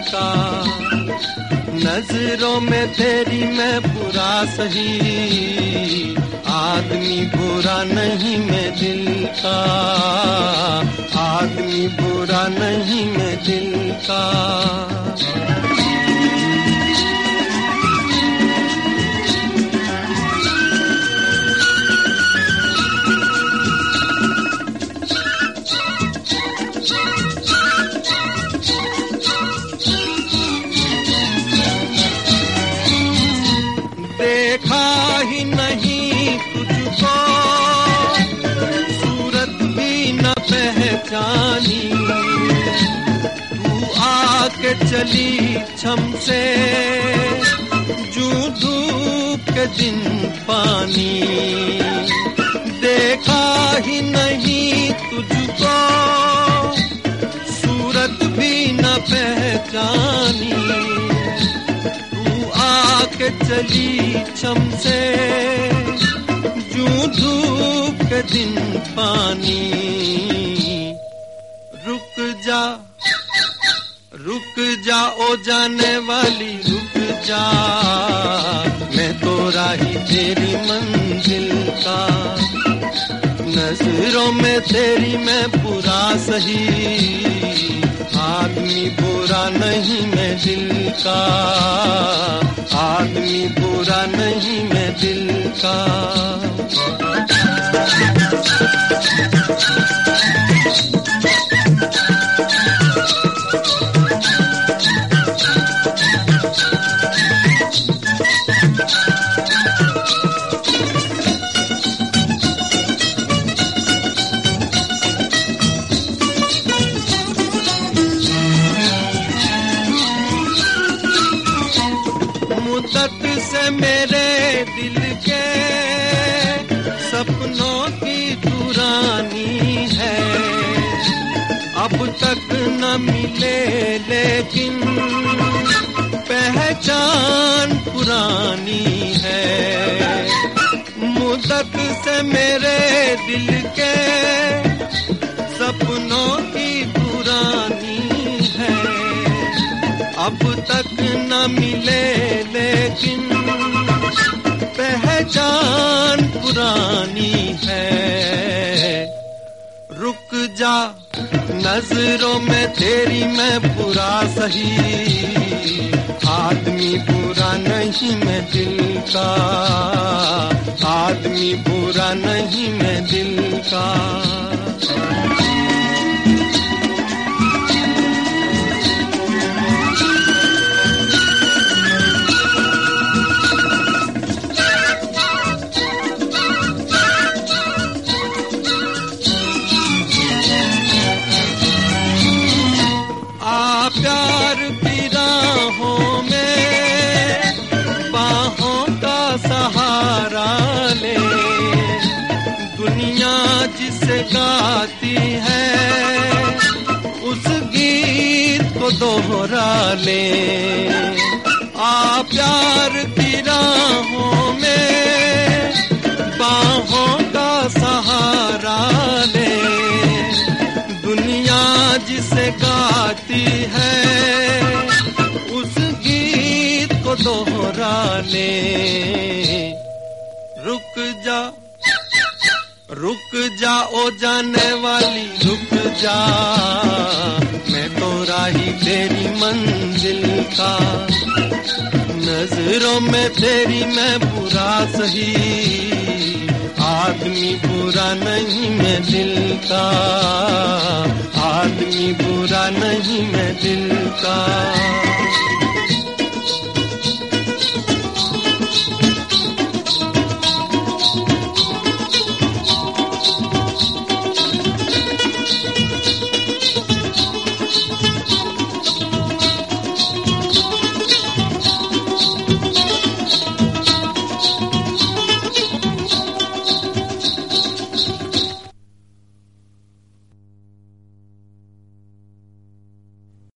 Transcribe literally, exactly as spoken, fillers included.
का। नजरों में तेरी मैं बुरा सही, आदमी बुरा नहीं मैं दिल का, आदमी बुरा नहीं मैं दिल का। देखा ही नहीं तुझको, सूरत भी न पहचानी, तू आके चली छम से, जूं धूप के दिन पानी। देखा ही नहीं तुझको, सूरत भी न पहचानी, के चली छम से, जूं धूप के दिन पानी। रुक जा रुक जा ओ जाने वाली रुक जा, मैं तो राही तेरी मंजिल का। नजरों में तेरी मैं बुरा सही, आदमी बुरा नहीं मैं दिल का, आदमी बुरा नहीं मैं दिल का। मुद्दत से मेरे दिल के सपनों की दुरानी है, अब तक न मिले लेकिन पहचान पुरानी है। मुद्दत से मेरे दिल के सपनों की दुरानी है, अब तक न मिले लेकिन पहचान पुरानी है। रुक जा नजरों में तेरी मैं बुरा सही, आदमी बुरा नहीं मैं दिल का, आदमी बुरा नहीं मैं दिल का। प्यार की राहों में बाहों का सहारा ले, दुनिया जिसे गाती है उस गीत को दोहरा ले। आ प्यार की राहों में बाहों का सहारा ले, दुनिया जिसे गाती है उस गीत को दोहरा ले। रुक जा रुक जा ओ जाने वाली रुक जा, मैं तो राही तेरी मंजिल का। नजरों में तेरी मैं बुरा सही, आदमी बुरा नहीं मैं दिल का, आदमी बुरा नहीं मैं दिल का।